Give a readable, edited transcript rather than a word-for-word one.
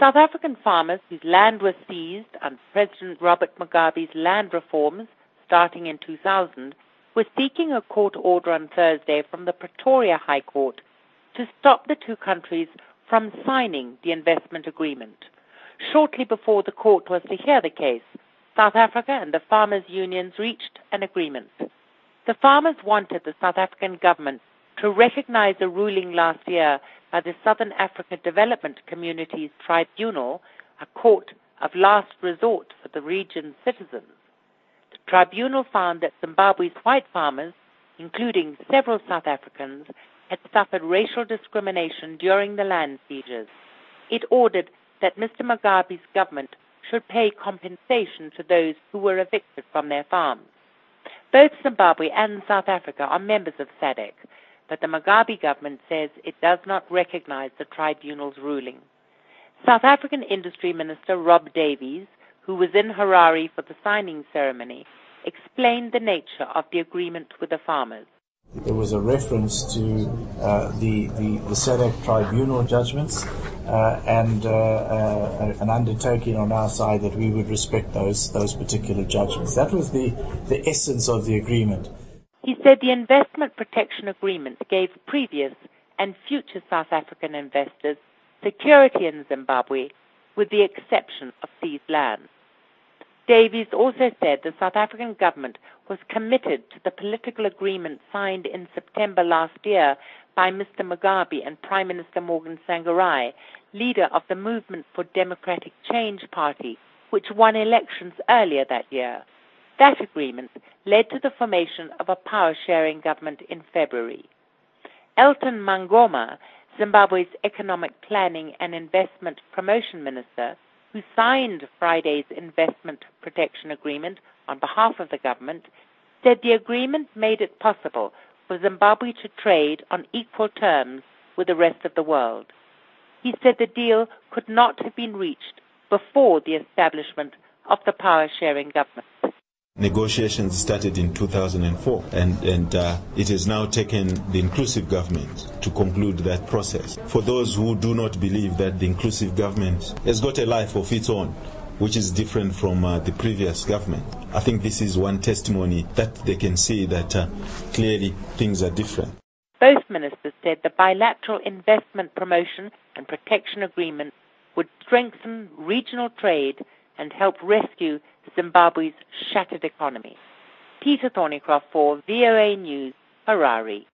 South African farmers whose land was seized under President Robert Mugabe's land reforms starting in 2000 were seeking a court order on Thursday from the Pretoria High Court to stop the two countries from signing the investment agreement. Shortly before the court was to hear the case, South Africa and the farmers' unions reached an agreement. The farmers wanted the South African government to recognize a ruling last year by the Southern Africa Development Communities Tribunal, a court of last resort for the region's citizens. The tribunal found that Zimbabwe's white farmers, including several South Africans, had suffered racial discrimination during the land seizures. It ordered that Mr. Mugabe's government should pay compensation to those who were evicted from their farms. Both Zimbabwe and South Africa are members of SADC, but the Mugabe government says it does not recognize the tribunal's ruling. South African Industry Minister Rob Davies, who was in Harare for the signing ceremony, explained the nature of the agreement with the farmers. There was a reference to the SADC tribunal judgments and an undertaking on our side that we would respect those particular judgments. That was the essence of the agreement. He said the investment protection agreement gave previous and future South African investors security in Zimbabwe, with the exception of seized lands. Davies also said the South African government was committed to the political agreement signed in September last year by Mr. Mugabe and Prime Minister Morgan Tsvangirai, leader of the Movement for Democratic Change Party, which won elections earlier that year. That agreement led to the formation of a power-sharing government in February. Elton Mangoma, Zimbabwe's Economic Planning and Investment Promotion Minister, who signed Friday's investment protection agreement on behalf of the government, said the agreement made it possible for Zimbabwe to trade on equal terms with the rest of the world. He said the deal could not have been reached before the establishment of the power-sharing government. Negotiations started in 2004 and it has now taken the inclusive government to conclude that process. For those who do not believe that the inclusive government has got a life of its own, which is different from the previous government, I think this is one testimony that they can see that clearly things are different. Both ministers said the bilateral investment promotion and protection agreement would strengthen regional trade and help rescue Zimbabwe's shattered economy. Peter Thornycroft for VOA News, Harare.